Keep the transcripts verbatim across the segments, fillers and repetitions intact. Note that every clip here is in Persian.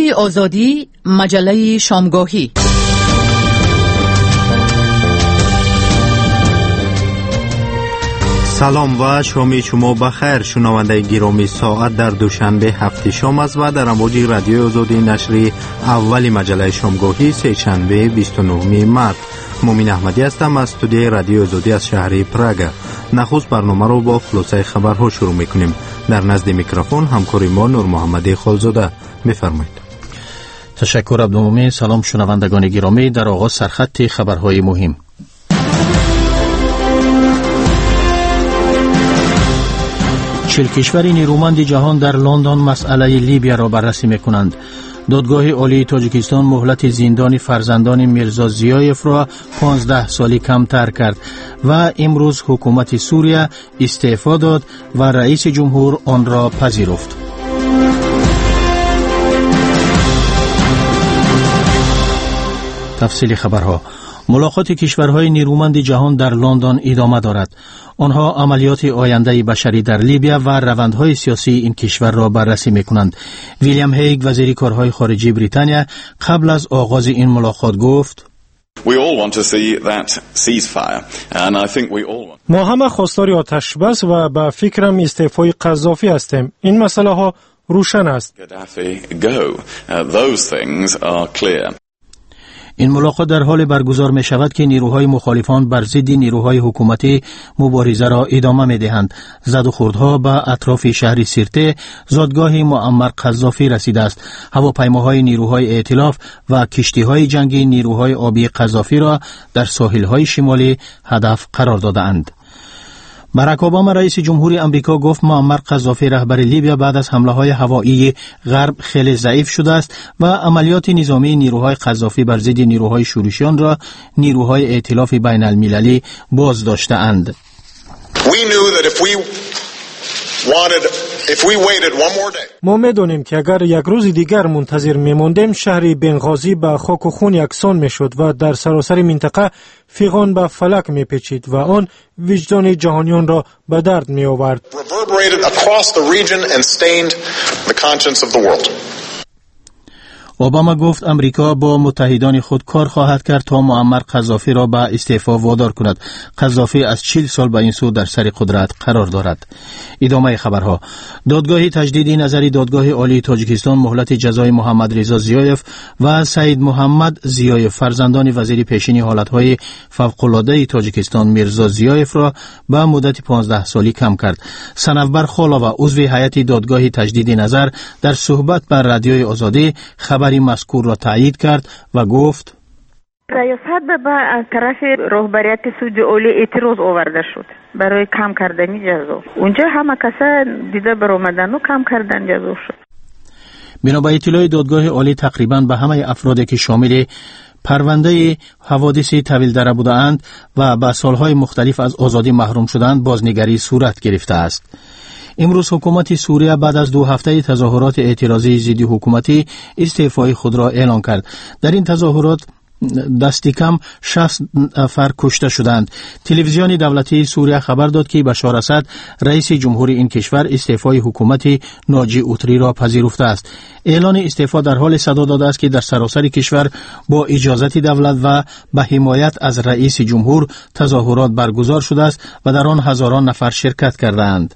رادیوی آزادی، مجله شامگاهی. سلام و شام شما بخیر. شنونده گرامی، ساعت در دوشنبه هفته شام است و در امواج رادیوی آزادی نشر اولی مجله شامگاهی سه شنبه بیست و نه مارس. مومن احمدی هستم از استودیوی رادیوی آزادی از شهر پراگ. نخست برنامه رو با خلاصه خبرها شروع میکنیم. در نزد میکروفون همکار ما نور محمد خالزاده. بفرمایید. تشکر عبدالمومن. سلام شنوندگان گرامی. در آغاز سرخط خبرهای مهم. چهل کشور نیرومند جهان در لندن مسئله لیبیا را بررسی میکنند. دادگاه عالی تاجیکستان مهلت زندان فرزندان میرزا زیایف را پانزده سالی کمتر کرد و امروز حکومت سوریه استعفا داد و رئیس جمهور آن را پذیرفت. تفصیل خبرها. ملاقات کشورهای نیرومند جهان در لندن ادامه دارد. آنها عملیات آینده بشری در لیبیا و روندهای سیاسی این کشور را بررسی می‌کنند. ویلیام هیگ وزیر کارهای خارجه بریتانیا قبل از آغاز این ملاقات گفت: ما همه خواستار آتش بس و به فکرم استعفای قذافی هستیم. این مسئله ها روشن است. این ملاقات در حال برگزار می شود که نیروهای مخالفان بر ضد نیروهای حکومتی مبارزه را ادامه می دهند. زد و خوردها به اطراف شهر سیرته، زادگاه معمر قذافی رسیده است. هواپیماهای نیروهای ائتلاف و کشتیهای جنگی نیروهای آبی قذافی را در ساحل‌های شمالی هدف قرار داده‌اند. باراک اوباما رئیس جمهوری امریکا گفت معمر قذافی رهبر لیبیا بعد از حمله‌های هوایی غرب خیلی ضعیف شده است و عملیات نظامی نیروهای قذافی بر ضد نیروهای شورشیان را نیروهای ائتلاف بین المللی باز داشته‌اند. ما می‌دانیم که اگر یک روز دیگر منتظر می‌ماندیم شهر بنغازی به خاک و خون یکسان می‌شد و در سراسر منطقه فیغان به فلک می‌پیچید و آن وجدان جهانیان را به درد می‌آورد. اوباما گفت امریکا با متحدان خود کار خواهد کرد تا معمر قذافی را به استعفا وادار کند. قذافی از چهل سال به این سو در سر قدرت قرار دارد. ادامه خبرها. دادگاه تجدید نظری دادگاه عالی تاجیکستان مهلت جزای محمد رضا زیایف و سید محمد زیایف فرزندان وزیر پیشین حالتهای فوق‌العاده تاجیکستان میرزا زیایف را به مدت پانزده سالی کم کرد. سنوبر خالا و عضو هیئت دادگاه تجدید نظر در صحبت بر رادیوی آزادی خبر این مذکور را تایید کرد و گفت: ریاست به از طرف رهبریت سود عالی اعتراض آورده شد برای کم کردن جزا. اونجا همه کسا دیده برآمدن و کم کردن جزا شد. بنا به اطلاع دادگاه عالی تقریباً به همه افرادی که شامل پرونده حوادث طویل دره بودند و به سالهای مختلف از آزادی محروم شدند بازنگری صورت گرفته است. امروز حکومت سوریه بعد از دو هفته تظاهرات اعتراضی ضد حکومتی استعفای خود را اعلان کرد. در این تظاهرات دستی کم شصت نفر کشته شدند. تلویزیون دولتی سوریه خبر داد که بشار اسد رئیس جمهور این کشور استعفای حکومت ناجی اوتری را پذیرفته است. اعلان استعفا در حال صدا داده است که در سراسر کشور با اجازت دولت و به حمایت از رئیس جمهور تظاهرات برگزار شده است و در آن هزاران نفر شرکت کردند.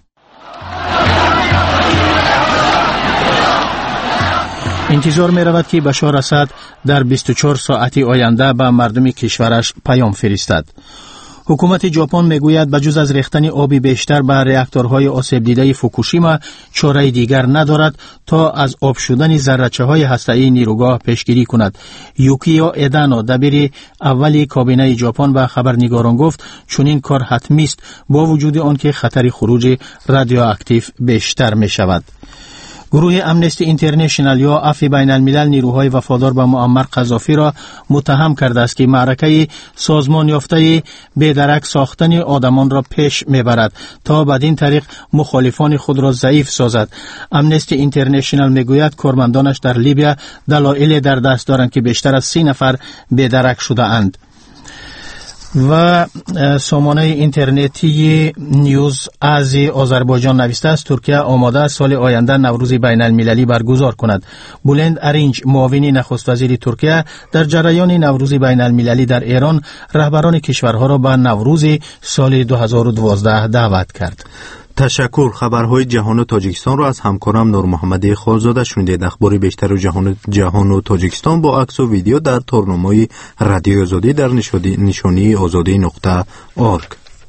انتظار می رود که بشار اسد در بیست و چهار ساعت آینده به مردم کشورش پیام فرستد. حکومت ژاپن میگوید بجز از ریختن آبی بیشتر به راکتورهای آسیب دیده فوکوشیما چاره دیگر ندارد تا از آب شدن ذره‌چه‌های هسته‌ای نیروگاه پیشگیری کند. یوکیو ایدانو دبیر اولی کابینه ژاپن به خبرنگاران گفت چنین کار حتمی است با وجود آنکه خطر خروج رادیواکتیو بیشتر می شود. گروه امنستی اینترنشنال یا عفو بین الملل نیروهای وفادار به معمر قذافی را متهم کرده است که معرکه سازمان یافته بی‌درک ساختن آدمان را پیش میبرد تا بدین طریق مخالفان خود را ضعیف سازد. امنستی اینترنشنال میگوید کارمندانش در لیبیا دلایل در دست دارند که بیشتر از سی نفر بی‌درک شده اند. و سامانه اینترنتی نیوز از آذربایجان نوشته است ترکیه آماده است سال آینده نوروز بین المللی برگزار کند. بولند ارینج معاون نخست وزیر ترکیه در جریان نوروز بین المللی در ایران رهبران کشورها را به نوروز سال دو هزار و دوازده دعوت کرد. تشکر. خبرهای جهان و تاجیکستان را از همکارم نور محمدی خالزاده شنیدید. اخبار بیشتر و جهان جهان و تاجیکستان با عکس و ویدیو در تورنمای رادیو آزادی در نشانی آزادی نقطه اورگ.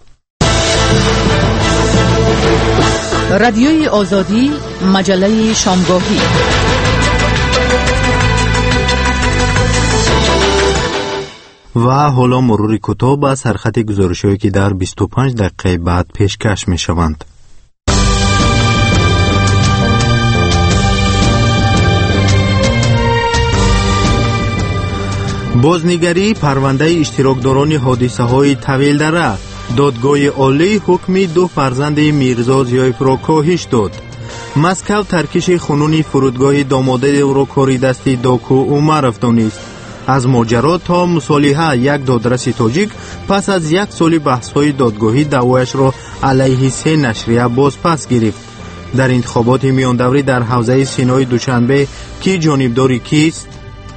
رادیوی آزادی، مجله شامگاهی. و حالا مرور کوتاه به سرخط گزارش‌هایی که در بیست و پنج دقیقه بعد پیشکش می‌شوند. بازنگری پرونده اشتراکداران حادثه‌های طویل دره. دادگاه عالی حکم دو فرزند میرزا ضیاف را کاهش داد. مسکو ترکش خونین فرودگاه داماده را کاری دستی داکو اومرف دانست. از ماجرا تا مصالحه یک دادرس تاجیک پس از یک سال بحث‌های دادگاهی دعوایش را علیه سه نشریه باز پس گرفت. در انتخابات میان دوری در حوزه سینای دوشنبه کی جانبداری کیست؟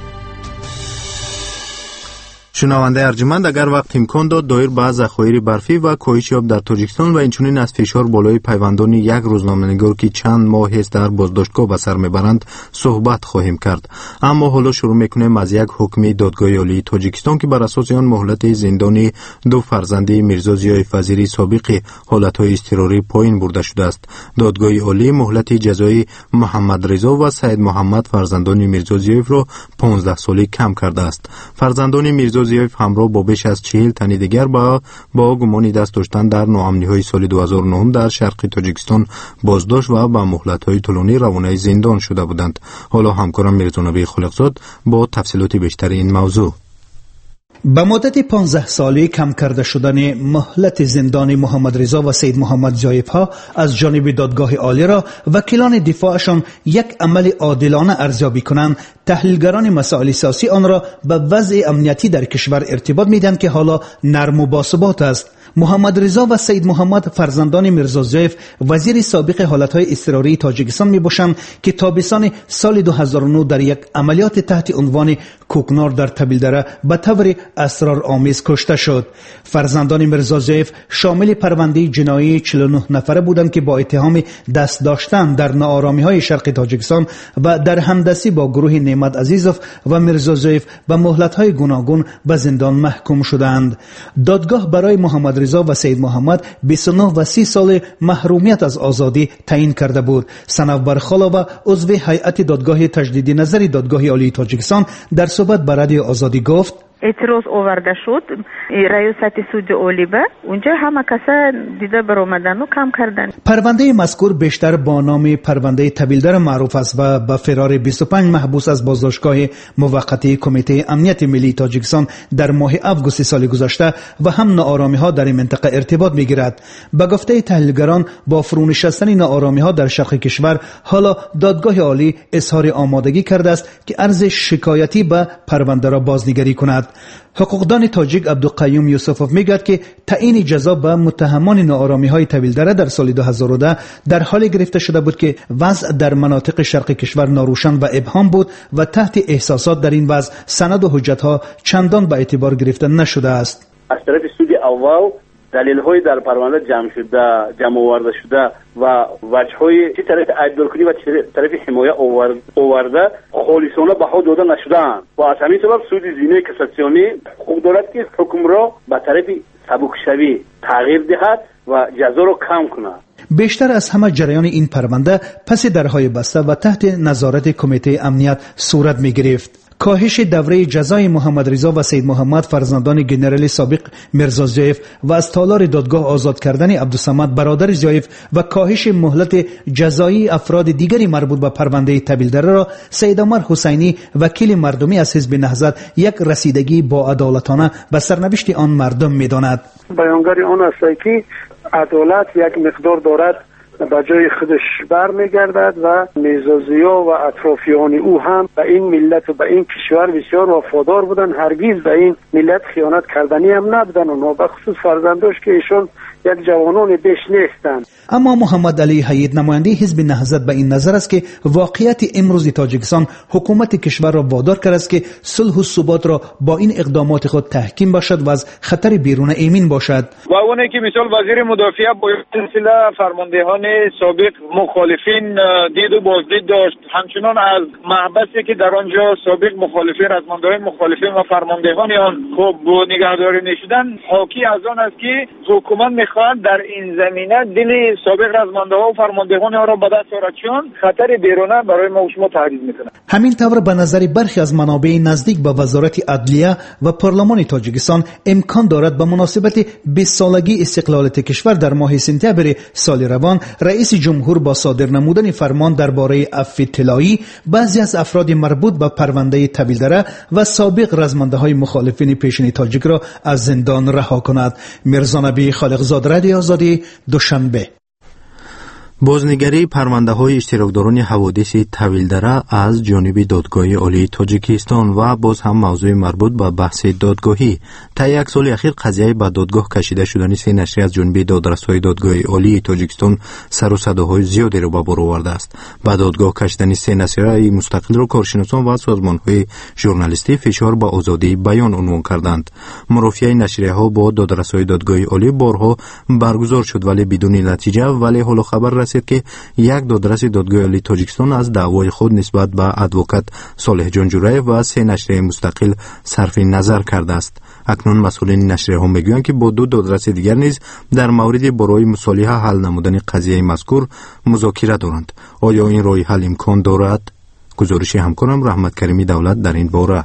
شنونده ارجمند، اگر وقت امکان داد دایر به ذخایر برفی و کاهش آب در تاجیکستان و اینچنین از فشار بالای پیوندان یک روزنامه‌نگار که چند ماه است در بازداشتگاه به سر میبرند صحبت خواهیم کرد. اما حالا شروع میکنیم از یک حکم دادگاه عالی تاجیکستان که بر اساس آن مهلت زندانی دو فرزند میرزا ضیاف وزیر سابق حالتهای اضطراری پایین برده شده است. دادگاه عالی مهلت جزایی محمد رضا و سید محمد فرزندان میرزا ضیاف را پانزده سالی کم کرده است. فرزندان میرزا ضیاف همراه با بیش از چهل تن دیگر با با گمان دست داشتن در ناامنی‌های سال دو هزار و نه در شرق تاجیکستان بازداشت و با مهلت‌های طولانی روانه زندان شده بودند. حالا همکارم میرزا نبی خالقزاد با تفصیلات بیشتر این موضوع. به مدت پانزده سالی کم کرده شدن مهلت زندان محمد رضا و سید محمد ضیاف ها از جانب دادگاه عالی را وکیلان دفاعشان یک عمل عادلانه ارزیابی کنند، تحلیلگران مسائل سیاسی آن را به وضع امنیتی در کشور ارتباط میدن که حالا نرم و باثبات است. محمد رضا و سید محمد فرزندان میرزا ضیاف وزیر سابق حالتهای اضطراری تاجیکستان میباشند که تابستان سال دو هزار و نه در یک عملیات تحت عنوان کوکنار در طویلدره به طور اسرارآمیز کشته شد. فرزندان میرزا ضیاف شامل پرونده جنایی چهل و نه نفره بودند که با اتهام دست داشتن در ناآرامی‌های شرق تاجیکستان و در همدستی با گروه نعمت عزیزوف و میرزا ضیاف به مهلت‌های گوناگون به زندان محکوم شدند. دادگاه برای محمد رضا و سید محمد بیست و نه و سی سال محرومیت از آزادی تعیین کرده بود. صنوبر خالوبه عضو هیئت دادگاه تجدید نظر دادگاه عالی تاجیکستان در صحبت با رادیو آزادی گفت اعتراض آورده شد ریاست سود عالی به اونجا همه کسا دیده برآمدن و کم کردن. پرونده مذکور بیشتر با نام پرونده طویلدره معروف است و با فرار بیست و پنج محبوس از بازداشتگاه موقتی کمیته امنیت ملی تاجیکستان در ماه آگوست سال گذشته و هم ناآرامی ها در این منطقه ارتباط میگیرد. به گفته تحلیلگران با فرونشستن ناآرامی ها در شرق کشور حالا دادگاه عالی اظهار آمادگی کرده است که عرض شکایتی به پرونده را بازنگری کند. حقوقدان تاجیک عبدالقیوم یوسفوف میگوید که تعیین جزا به متهمان ناآرامی‌های طویلدره در سال دو هزار و ده در حال گرفته شده بود که وضع در مناطق شرق کشور ناروشن و ابهام بود و تحت احساسات در این وضع سند و حجت‌ها چندان به اعتبار گرفته نشده است. از طرف سود اول دلیل‌های در پرونده جمع شده، جمع آورده شده و وجه‌های چه طرف عدالت‌کنی و چه طرف حمایت آورده خالصانه بها داده نشده‌اند و از همین سبب سود زینه کاساسیونی حق دارد که حکم را به طرف سبکشوی تغییر دهد و جزا را کم کند. بیشتر از همه جریان این پرونده پس درهای بسته و تحت نظارت کمیته امنیت صورت می‌گرفت. کاهش دوره جزای محمد رضا و سید محمد فرزندان جنرال سابق میرزا ضیاف و از تالار دادگاه آزاد کردن عبدالصمد برادر ضیاف و کاهش مهلت جزایی افراد دیگری مربوط به پرونده طویلدره را سید عمر حسینی وکیل مردمی از حزب نهضت یک رسیدگی با عدالتانه به سرنوشت آن مردم می‌داند. بیانگر آن است که عدالت یک مقدار دارد به جای خودش برمیگردد و میرزا ضیا و اطرافیان او هم به این ملت و به این کشور بسیار وفادار بودن، هرگز به این ملت خیانت کردنی هم نبودن. اونها به خصوص فرزنداش که ایشون یک جوانان بیش نیستند. اما محمد علی حید نماینده حزب نهضت به این نظر است که واقعیت امروز تاجیکستان حکومت کشور را وادار کرده است که صلح و ثبات را با این اقدامات خود تحکیم باشد و از خطر بیرون ایمن باشد. و اونی که مثال وزیر مدافع با سلسله فرماندهان سابق مخالفین دید و بازدید داشت، همچنان از محبسی که در آنجا سابق مخالفین رزمنده‌های مخالفین و فرماندهان آن خب نگهداری نشدن، حاکی از آن است که حکومت میخواد در این زمینه دل سابق رزمنده‌ها و فرماندهان آن را به دست آورد، چون خطر بیرونه برای ما و شما تهدید میکنه. همین طور به نظر برخی از منابع نزدیک به وزارت عدلیه و پارلمان تاجیکستان امکان دارد به مناسبت بیست سالگی استقلالیت کشور در ماه سپتامبر سال روان رئیس جمهور با صادر نمودن فرمان درباره عفو طلایی بعضی از افراد مربوط به پرونده طویل‌دره و سابق رزمنده‌های مخالفین پیشین تاجیک را از زندان رها کند. میرزا نبی خالقزاد، رادیو آزادی، دوشنبه. بازنگری پرونده های اشتراکداران حوادث طویل‌دره از جانب دادگاه عالی تاجیکستان و باز هم موضوع مربوط به بحث دادگاهی. تا یک سال اخیر قضیه به دادگاه کشیده شدن سه نشریه از جانب دادرس‌های دادگاه عالی تاجیکستان سر و صداهای زیادی را به بار آورده است. به دادگاه کشیدن سه نشریه مستقل را کارشناسان و سازمان‌های ژورنالیستی فشار به آزادی بیان عنوان کردند. مرافعه نشریه ها با دادرس‌های دادگاه عالی بارها برگزار شد ولی بدون نتیجه، ولی حالا خبر که یک دادرس دادگاه عالی تاجیکستان از دعوای خود نسبت به ادوکات صالح جان جورایف و سه نشریه مستقل صرف نظر کرده است. اکنون مسئولین نشریه ها میگویند که با دو دادرس دیگر نیز در مورد برای مصالحه حل نمودن قضیه مذکور مذاکره دارند. آیا این راه حل امکان دارد؟ گزارش همکارم رحمت کریمی دولت در این باره.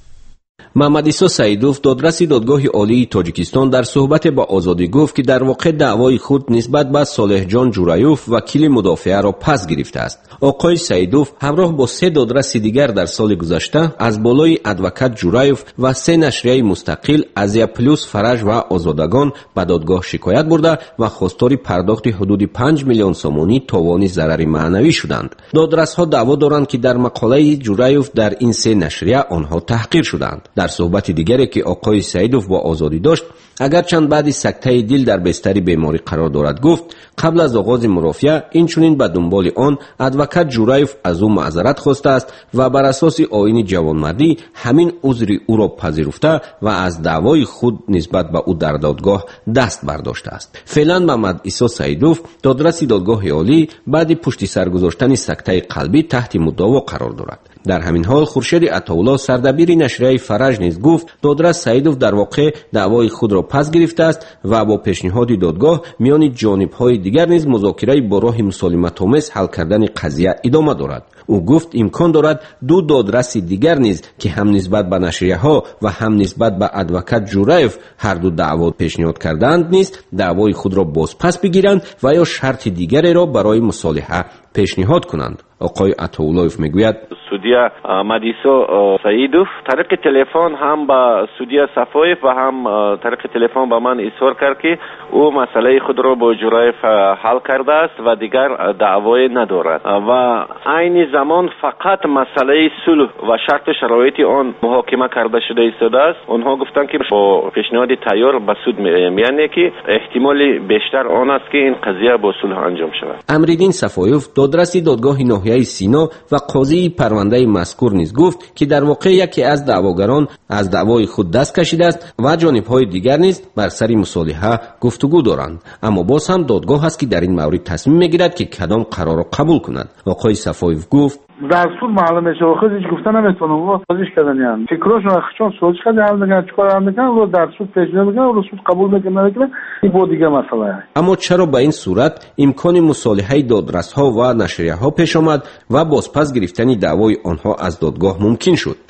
محمد عیسی سعیدوف دادرس دادگاه عالی تاجیکستان در صحبت با آزادی گفت که در واقع دعوای خود نسبت به صالح جان جورایف وکیل مدافع را پس گرفته است. آقای سعیدوف همراه با سه دادرس دیگر در سال گذشته از بالای ادوکات جورایف و سه نشریه مستقل ازیا پلوس فرج و آزادگان به دادگاه شکایت برده و خواستار پرداخت حدود پنج میلیون سومانی تاوان ضرر معنوی شدند. دادرس ها دعوا دارند که در مقاله جورایف در این سه نشریه آنها تحقیر شدند. در صحبت دیگری که آقای سعیدوف با آزادی داشت، اگرچند بعد سکته دل در بستر بیماری قرار دارد، گفت قبل از آغاز مرافعه این چنین به دنبال آن ادوکات جورایف از او معذرت خواسته است و بر اساس آیین جوانمردی همین عذر او را پذیرفته و از دعوای خود نسبت به او در دادگاه دست برداشته است. فعلا محمد عیسی سعیدوف دادرس دادگاه عالی بعد پشت سر گذاشتن سکته قلبی تحت مدعا قرار دارد. در همین حال خورشید عطاالله سردبیر نشریه فرج نیز گفت دادرس سعیدوف در واقع دعوای خود را پس گرفته است و با پیشنهاد دادگاه میان جانب‌های دیگر نیز مذاکره با راه مسالمت‌آمیز حل کردن قضیه ادامه دارد. او گفت امکان دارد دو دادرس دیگر نیز که هم نسبت به نشریه ها و هم نسبت به ادوکات جورایف هر دو دعوا پیشنهاد کردند نیز دعوای خود را باز پس بگیرند و یا شرط دیگری را برای مصالحه پیشنهاد کنند. آقای عطاالله میگوید سودیا مدیسو سعیدوف طریق تلفن هم با سودیا صفایف و هم طریق تلفن با من اظهار کرد که او مسئله خود را با جورایف حل کرده است و دیگر دعوای ندارد و عین زمان فقط مسئله صلح و شرط شرایط آن محاکمه کرده شده ایستاده است. آنها گفتند که با پیشنهاد تیار به سود میآیم، یعنی که احتمال بیشتر آن است که این قضیه با صلح انجام شود. امرالدین صفایف دادرس دادگاه ناحیه سینا و قاضی پرونده مذکور نیز گفت که در واقع یکی از دعواگران از دعوای خود دست کشیده است و جانب‌های دیگر نیز بر سر مصالحه گفتگو دارند، اما باز هم دادگاه است که در این مورد تصمیم میگیرد که کدام قرار را قبول کند. آقای صفایف گفت در سود معلومه که خودش گفتن نمیتونه و خودش کردن، یعنی فکرشون چون سوچ کرده حل میکنن چیکار حل میکنن و در سود پیشنهاد میکنن و سود قبول میکنن نمیکنن، این بود دیگه مسئله است. اما چرا به این صورت امکان مصالحه دادرس ها و نشریه ها پیش آمد و بازپس گرفتن دعوای آنها از دادگاه ممکن شد؟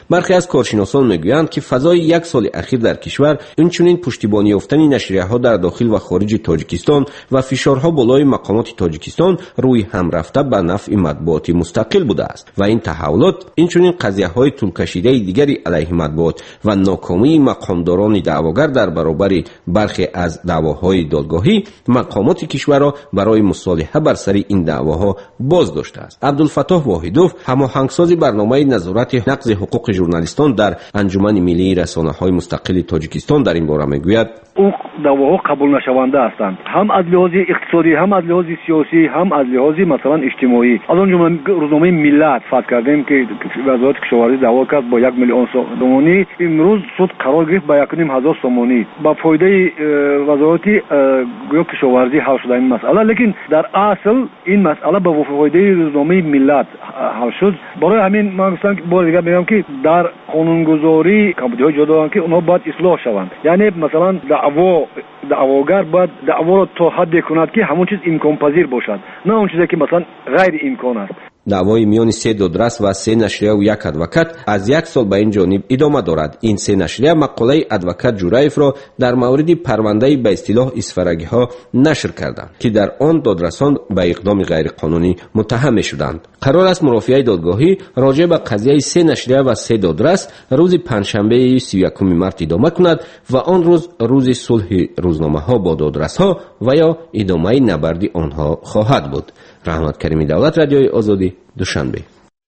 برخی از کارشناسان میگویند که فضای یک سال اخیر در کشور اینچنین پشتیبانی یافتن نشریه‌ها در داخل و خارج تاجیکستان و فشارها بالای مقامات تاجیکستان روی هم رفته به نفع مطبوعات مستقل بوده است و این تحولات اینچنین قضیه‌های طول‌کشیده دیگری علیه مطبوعات و ناکامی مقامداران دعواگر در برابر برخی از دعواهای دادگاهی مقامات کشور را برای مصالحه بر سر این دعواها باز داشته است. عبدالفتاح واحدوف، هماهنگساز برنامه نظارت نقض حقوق ژورنالیستان در انجمن ملی رسانه‌های مستقل تاجیکستان در این باره میگوید: اون دعواها قبول نشونده هستند، هم از لحاظ اقتصادی، هم از لحاظ سیاسی، هم از لحاظ مثلا اجتماعی. از اون جمله روزنامه ملت فرض کردیم که وزارت کشاورزی دعوا کرد با یک میلیون سومانی، امروز سود قرار گرفت با یک و نیم هزار سومانی. با فایده وزارت گویا کشاورزی حل شده این مسئله، لیکن در اصل این مسئله با فایده روزنامه ملت حل شد. برای همین من گفتم که بار دیگه میگم که در قانونگذاری کمبودی‌های جدا که اونها باید اصلاح شوند. یعنی مثلا دعوا دعواگر باید دعوا را تا حدی کند که همون چیز امکان پذیر باشد، نه اون چیزی که مثلا غیر امکان است. دعوای میان سه دادرس و سه نشریه و یک ادوکات از یک سال به این جانب ادامه دارد. این سه نشریه مقاله ادوکات جورایف را در مورد پرونده به اصطلاح اسفرگی ها نشر کردند که در آن دادرسان به اقدام غیر قانونی متهم شدند. قرار است مرافعه دادگاهی راجع به قضیه سه نشریه و سه دادرس روز پنجشنبه سی و یکم مارس ادامه کند و آن روز روز صلح روزنامه ها با دادرس ها و یا ادامه نبرد آنها خواهد بود. رحمت کریمی دولت، رادیوی آزادی، دوشنبه.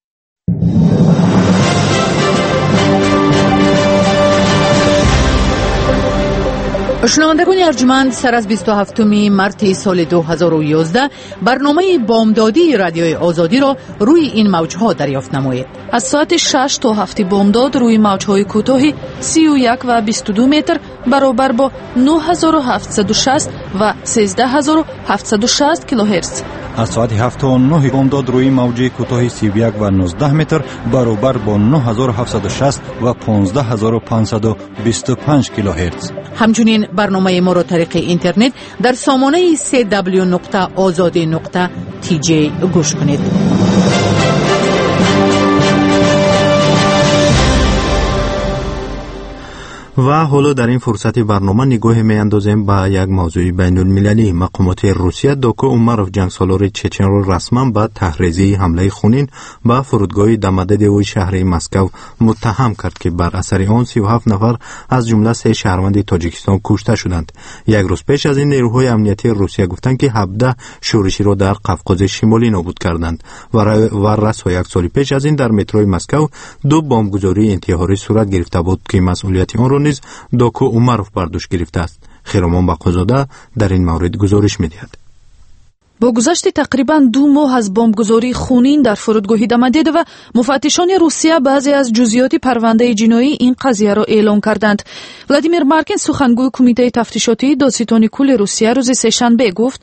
شنوندگان ارجمند، سر از بیست و هفتم مارس سال دو هزار و یازده برنامه بامدادی رادیوی آزادی را روی این موجها دریافت نمایید. از ساعت شش تا هفت بامداد روی موجهای کوتاه سی و یک و بیست و دو متر برابر با نه هزار و هفتصد و شصت و سیزده هزار و هفتصد و شصت کیلوهرتز. از ساعت هفت تا نه بامداد روی موج کوتاه سی و یک و نوزده متر برابر با نه هزار و هفتصد و شصت و پانزده هزار و پانصد و بیست و پنج کیلوهرتز. همچنین برنامه ما را طریق اینترنت در سامانه سی دبلیو نقطه آزادی نقطه تی جی گوش کنید. و حالا در این فرصت برنامه نگاه میاندازیم به یک موضوع بین المللی. مقامات روسیه دوکو اومروف جنگسالار چچن را رسما به تحریزی حمله خونین به فرودگاه دمددوی شهر مسکو متهم کرد که بر اثر آن سی و هفت نفر از جمله سه شهروند تاجیکستان کشته شدند. یک روز پیش از این نیروهای امنیتی روسیه گفتند که هفده شورشی را در قفقاز شمالی نابود کردند و رسا یک سال پیش از این در متروی مسکو دو بمبگذاری انتحاری صورت گرفته بود که مسئولیت آن را نیز دوکو اومروف بر دوش گرفته است. خیرمان بقازاده در این مورد گزارش می‌دهد. با گذشت تقریباً دو ماه از بمبگذاری خونین در فرودگاه دمددو، مفتشان روسیه بعضی از جزئیات پرونده جنایی این قضیه را اعلام کردند. ولادیمیر مارکین، سخنگوی کمیته تفتیشاتی دادستانی کل روسیه، روز سه‌شنبه گفت: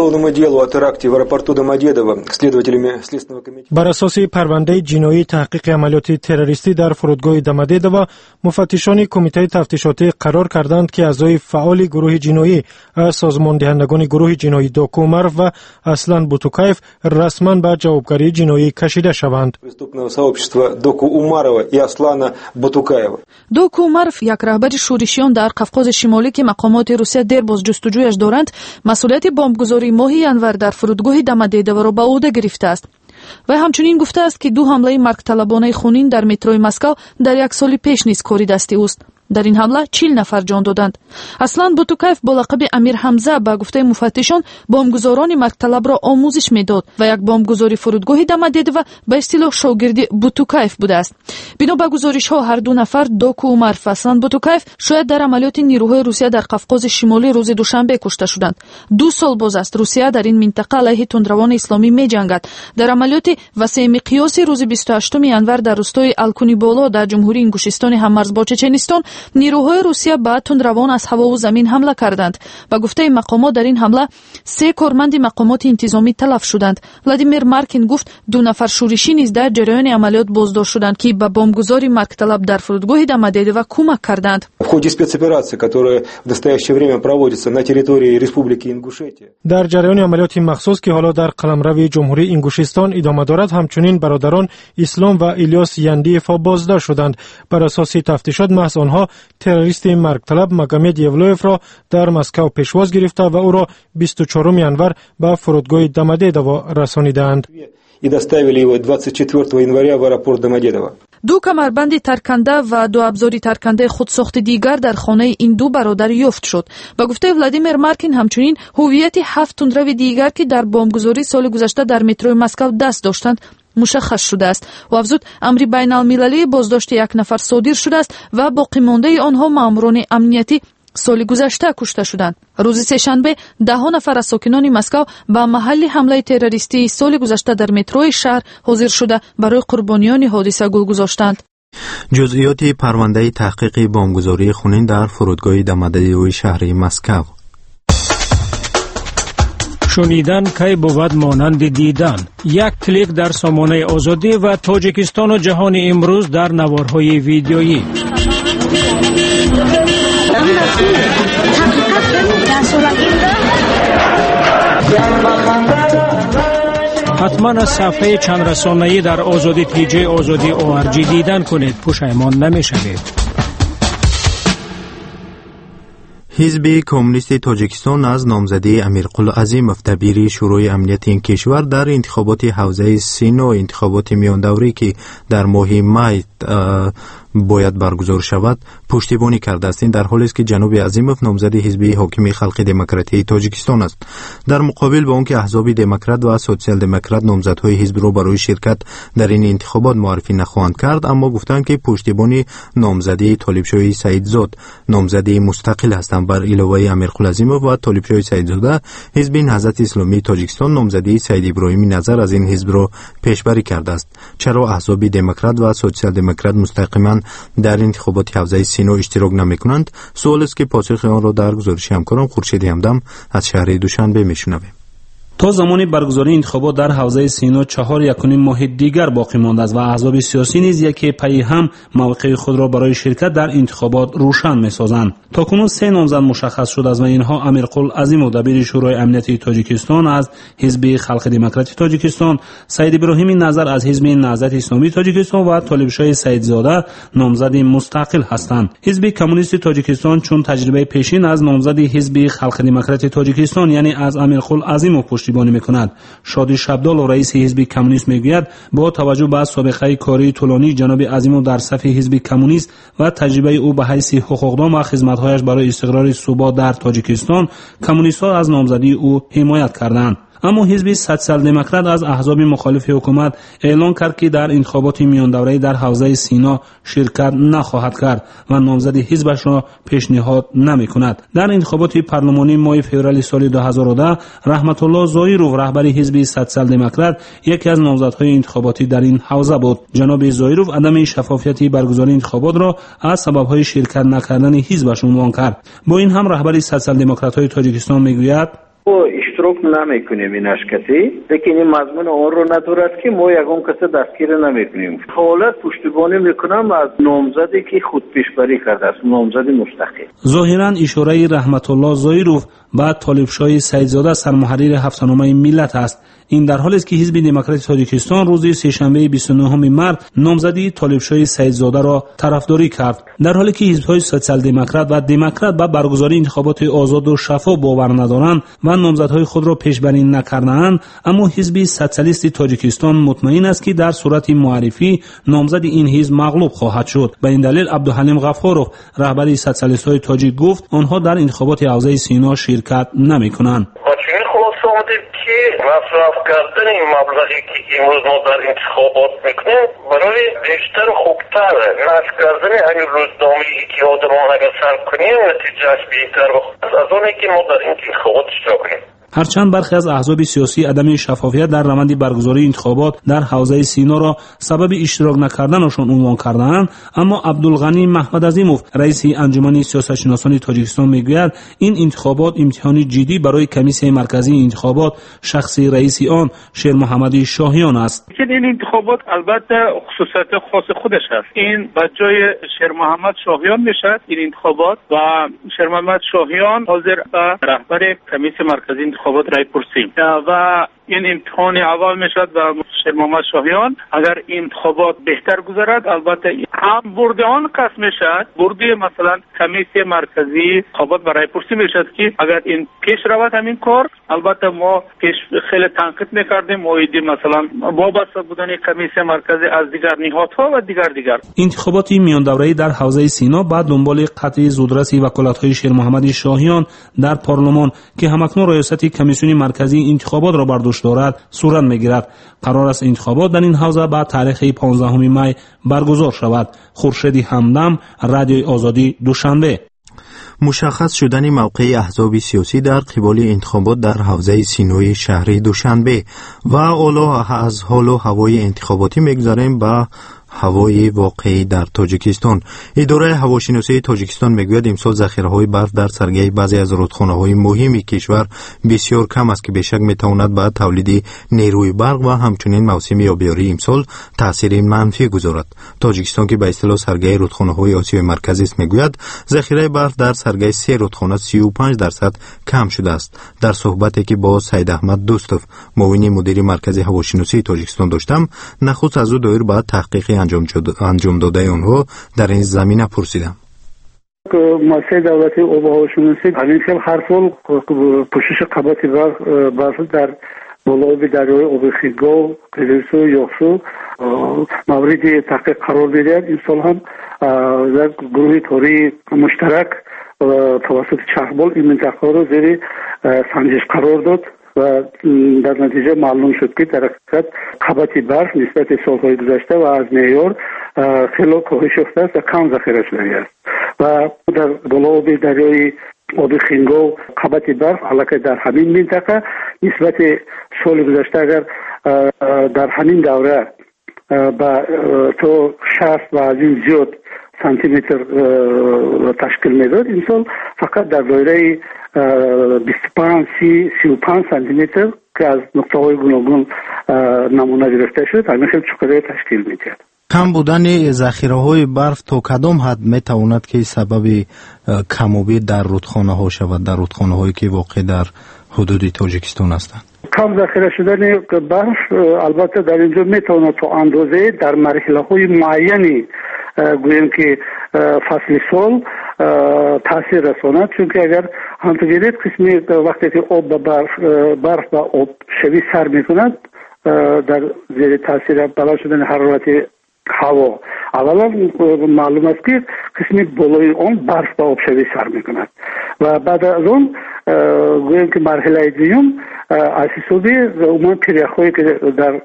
بر اساس پرونده جنایی تحقیق عملیات تروریستی در فرودگاه دمددو، مفتشان کمیته تفتیشاتی قرار کردند که اعضای فعال گروه جنایی از سازمان دهندگان گروه جنایی دوکو اومروف و اسلان بوتوکایف رسما به جوابگری جنایی کشیده شوند. دوکو اومروف یک رهبر شورشیان در قفقاز شمالی که مقامات روسیه دیر باز جستجویش دارند، مسئولیت بمبگذاری ماه ینور در فرودگاه دمددو را به عهده گرفته است. و همچنین گفته است که دو حمله مرگطلبانه خونین در متروی مسکو در یک سال پیش نیز کاری دستی اوست. در این حمله چهل نفر جان دادند. اسلان بوتوکایف با لقب امیر حمزه به گفته مفتشان بمبگذاران مرگطلب را آموزش میداد و یک بمبگذاری فرودگاه دمددو به اصطلاح شاگردی بوتوکایف بوده است. بنا به گزارش‌ها هر دو نفر، دوکو اومروف و اسلان بوتوکایف، شاید در عملیات نیروهای روسیه در قفقاز شمالی روز دوشنبه کشته شدند. دو سال باز است روسیه در این منطقه علیه تندروان اسلامی می‌جنگد. در عملیات وسیع مقیاسی روز بیست و هشتم ژانویه در روستای الکونی بالا در جمهوری انگوشستان هممرز با چچنستان، نیروهای روسیه به تندروان از هوا و زمین حمله کردند. با گفته مقامات در این حمله سه کارمند مقامات انتظامی تلف شدند. ولادیمیر مارکین گفت دو نفر شورشی نیز در جریان عملیات بازداشت شدند که به بمبگذاری مرگطلب در فرودگاه دمددو کمک کردند. ходе спецоперации, которая в настоящее время проводится на территории Республики Ингушетия. در جریان عملیات مخصوص که حالا در قلمرو جمهوری انگوشستان ادامه دارد، همچنین برادران اسلام و الیاس یندیفا بازداشت شدند. بر اساس تفتیشات محض آنها تروریست مرگ طلب مگامد یولویف را در مسکو پیشواز گرفته و او را بیست و چهارم ینور به فرودگاه دمدیدوو رسانیدند. И доставили его двадцать четвёртого января в аэропорт Домодедово. دو کمربند ترکنده و دو ابزار ترکنده خودساخت دیگر در خانه این دو برادر یافت شد. با گفته ولادیمیر مارکین همچنین هویت هفت تندرو دیگر که در بمبگذاری سال گذشته در مترو مسکو دست داشتند مشخص شده است و افزود امری بین المللی بازداشت یک نفر صادر شده است و باقی مانده آنها ماموران امنیتی سال گذشته کشته شدند. روز سه‌شنبه ده نفر از ساکنان مسکو به محل حمله تروریستی سال گذشته در متروی شهر حاضر شده برای قربانیان حادثه گل گذاشتند. جزئیات پرونده تحقیق بمبگذاری خونین در فرودگاه دمدیدوی شهر مسکو. شنیدن کی بود مانند دیدن. یک کلیک در سامانه آزادی و تاجیکستان و جهان امروز در نوارهای ویدیویی. حتما از صفحه چند رسانه‌ای در آزادی پی جی آزادی او آر جی دیدن کنید، پشیمان نمی‌شوید. حزب کمونیست تاجیکستان از نامزدی امیرقل عظیمov دبیر شورای امنیت این کشور در انتخابات حوزه سین و انتخابات میان دوره که در ماه می باید برگزار شود پشتیبانی کرده است. این در حالی است که جناب عظیمov نامزد حزب حاکم خلق دموکراتی تاجیکستان است. در مقابل با آنکه احزاب دموکرات و سوسیال دموکرات نامزدهای حزب را برای شرکت در این انتخابات معرفی نخواهند کرد، اما گفتند که پشتیبانی نامزدی طالبشاه سعیدزاده نامزد مستقل هستند. بر علاوه امیرقل عظیمov و طالبشاه سعیدزاده حزب نهضت اسلامی تاجیکستان نامزدی سید ابراهیمی نظر از این حزب را پیشبری کرده است. چرا احزاب دموکرات و سوسیال دموکرات مستقیما در انتخابات حوزه سینو اشتراک نمی‌کنند؟ سوال است که پاسخ آن را در گزارش همکارم خورشید همدم از شهر دوشنبه میشنویم. تا زمان برگزاری انتخابات در حوزه سینا چهار یکونیم ماه دیگر باقی مانده است و احزاب سیاسی نیز یکی پی هم موقع خود را برای شرکت در انتخابات روشن می‌سازند. تاکنون سه نامزد مشخص شده است و اینها امیرقل عظیمov دبیر شورای امنیتی تاجیکستان از حزب خلق دموکراتی تاجیکستان، سید ابراهیمی نظر از حزب نهضت اسلامی تاجیکستان و طالبشاه سعیدزاده نامزد مستقل هستند. حزب کمونیست تاجیکستان چون تجربه پیشین از نامزد حزب خلق دموکراتی تاجیکستان یعنی از امیرقل عظیمov پشتیبانی می‌کند. شادی شبدال رئیس حزب کمونیست میگوید با توجه به سابقه کاری طولانی جناب عظیمov در صف حزب کمونیست و تجربه او به حیث حقوقدان و خدمت‌هایش برای استقرار ثبات در تاجیکستان، کمونیست‌ها از نامزدی او حمایت کردند. اما حزب سوسیال دموکرات از احزاب مخالف حکومت اعلان کرد که در انتخابات میان دوره‌ای در حوزه سینا شرکت نخواهد کرد و نامزد حزبش را پیشنهاد نمی‌کند. در انتخابات پارلمانی ماه فوریه سال دو هزار و ده رحمت الله زایروف رهبر حزب سوسیال دموکرات یکی از نامزدهای انتخاباتی در این حوزه بود. جناب زایروف عدم شفافیت برگزاری انتخابات را از سبب‌های شرکت نکردن حزبش عنوان کرد. با این هم رهبر سوسیال دموکرات‌های تاجیکستان میگوید اشتراک نمیکنیم این اشکتی، لیکن این مضمون آن رو ندارد که ما یکم کسی دستگیر نمیکنیم. حالت پشتیبانی میکنم از نامزدی که خود پیشبری کرده است، نامزد مستقل. ظاهرا اشاره رحمت الله زایروف با طالبشاه سعیدزاده سرمحرر هفته‌نامه ملت است. این در حالی است که حزب دموکراتی تاجیکستان روز سه‌شنبه بیست و نهم مارس نامزدی طالبشاه سعیدزاده را طرفداری کرد، در حالی که حزب‌های سوسیال دموکرات و دموکرات با برگزاری انتخابات آزاد و شفاف باور ندارند و نامزدهای خود را پیشبری نکرده‌اند. اما حزب سوسیالیست تاجیکستان مطمئن است که در صورت معرفی نامزد این حزب مغلوب خواهد شد. به این دلیل عبدالحلیم غفاروف رهبر سوسیالیست‌های تاجیک گفت آنها در انتخابات حوزه سینا شرکت نمی‌کنند. که مصرف کردن این مبلغی که امروز ما در انتخابات میکنیم برای بیشتر و خوبتر نشر کردن همین روزنامه‌ای که آدمان اگر سر کنیم نتیجهش بهتر و از اونی که ما در این انتخابات اشتراک کنیم. هرچند برخی از احزاب سیاسی عدم شفافیت در روند برگزاری انتخابات در حوزه سینا را سبب اشتراک نکردنشان عنوان کردند، اما عبدالغنی محمدعظیموف رئیس انجمن سیاستشناسان تاجیکستان میگوید این انتخابات امتحانی جدی برای کمیسیون مرکزی انتخابات شخصی رئیس آن شیر محمد شاهیان است. این انتخابات البته خصوصیت خاص خودش است. این به جای شیر محمد شاهیان میشد این انتخابات و شیر محمد شاهیان حاضر به رهبر کمیسیون مرکزی انتخابات رای پرسیم و این امتحان اول میشد و شیر محمد شاهیان اگر انتخابات بهتر گذرد البته هم برد آن قسم میشد، برد مثلا کمیسیون مرکزی انتخابات برای پرسی میشد که اگر این پیش رود همین کار البته ما پیش خیلی تنقید میکردیم مویدی مثلا وابسته بودن کمیسیون مرکزی از دیگر نهادها و دیگر دیگر. انتخابات میان دوره‌ای در حوزه سینا بعد دنبال قطع زودرسی وکالت‌های شیر محمد شاهیان در پارلمان که همکنون ریاست کمیسیون مرکزی انتخابات را بر دوش دارد صورت میگیرد. قرار است انتخابات در این حوزه بعد تاریخ پانزدهم می برگزار شود. خورشید همدم، رادیوی آزادی، دوشنبه. مشخص شدن موقع احزاب سیاسی در قبال انتخابات در حوزه سینوی شهری دوشنبه و اولا از حال و هوای انتخاباتی میگذاریم به هوای واقعی در تاجیکستان. اداره هواشناسی تاجیکستان میگوید امسال ذخیره‌های برف در سرگی بعضی از رودخانه‌های مهم کشور بسیار کم است که بیشک میتواند به تولید نیروی برق و همچنین موسم آبیاری امسال تاثیر منفی گذارد. تاجیکستان که به اصطلاح سرگی رودخانه‌های آسیای مرکزی است میگوید ذخیره برف در سرگی سه رودخانه سی و پنج درصد کم شده است. در صحبتی که با سید احمد دوستوف معاون مدیر مرکز هواشناسی تاجیکستان داشتم، نخست از او دایر به تحقیق انجام انجام داده آنها در این زمینه پرسیدم. مؤسسه دولتی آب و هواشناسی همین سال هر سال پوشش قبات برف در بالای دریای آب خیگو، قلیسو، یاخسو مورد تحقیق قرار می‌دهد. این سال هم یک گروه کاری مشترک توسط چرخبال این منطقه را زیر سنجش قرار داد و در نتیجه معلوم شد که در حقیقت قبات برف نسبت سالهای گذشته و از معیار خیلی کاهش یافته است و کم ذخیره شده است و در بالای دریای آب خینگو قبات برف علاقه در همین منطقه نسبت سال گذشته اگر در همین دوره با تو شصت و از این زیاد سانتی متر تشکیل میداد، این سال فقط در دایره بیست و پنج سی و پنج سانتی متر که از نقطه های گوناگون نمونه گرفته شد همین خیلی چقدر تشکیل میداد. کم بودن ذخیره های برف تا کدام حد میتواند که سبب کموبی در رودخانه ها شود، در رودخانه هایی که واقع در حدود تاجیکستان هستند؟ کم ذخیره شدن برف البته در اینجا میتواند تا اندازه در مرحله های معینی گویم که فصل سال تاثیر رساند، چون که اگر همونطور گیرید قسمی وقتی که آب به برف برف و آب شوی سر میکند در زیر تاثیر بالا شدن حرارت هوا اولا معلوم است که قسمی بالای آن برف و آب شوی سر میکند و بعد از اون گویم که مرحله دوم اساساً عموما پیرخایی که در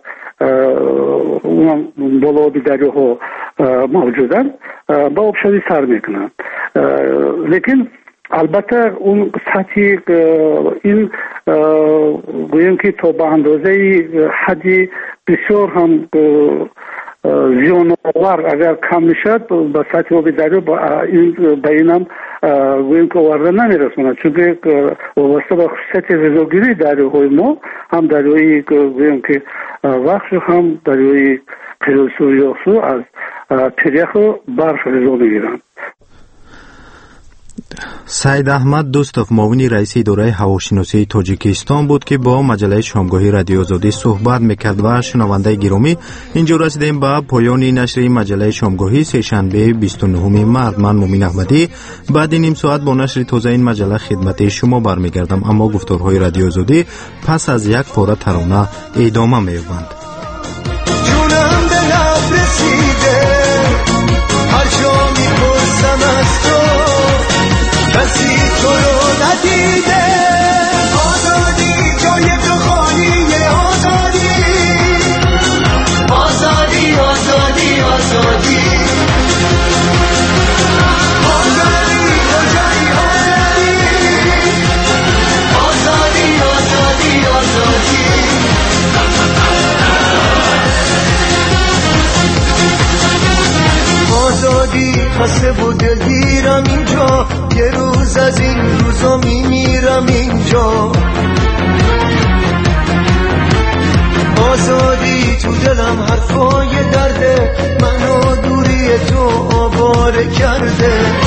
اون بالا دریاها موجودن با آب شوی سر میکنند، لیکن البته اون سطحی این گویم که تا به اندازه حدی بسیار هم زیان آور اگر کم میشد با سطح آب دریا با این به اینم گویم که آورده نمیرسوند، چون که وابسته به خصوصیت غذاگیری دریاهای ما هم دریای گویم که وخش هم دریای قلیسو و یاخسو از پیریخ و برف غذا میگیرند. سید احمد دوستوف معاون رئیس اداره هواشناسی تاجیکستان بود که با مجله شامگاهی رادیو آزادی صحبت میکرد. و شنونده گرامی اینجا رسیدیم به پایان نشر مجله شامگاهی سه‌شنبه بیست و نهم مارس. من مومن احمدی بعد نیم ساعت با نشر تازه این مجله خدمت شما برمیگردم، اما گفتارهای رادیو آزادی پس از یک پاره ترانه ادامه می‌یابند. جونم به لب رسیده هر جا می‌پرسم از تو کسی تو رو ندیده، آزادی جای تو خالیه، آزادی آزادی آزادی آزادی آزادی کجایی آزادی آزادی آزادی آزادی خسته و دلگیرم اینجا، یه روز از این روزا میمیرم اینجا. آزادی تو دلم حرفای درده، منو دوری تو آواره کرده.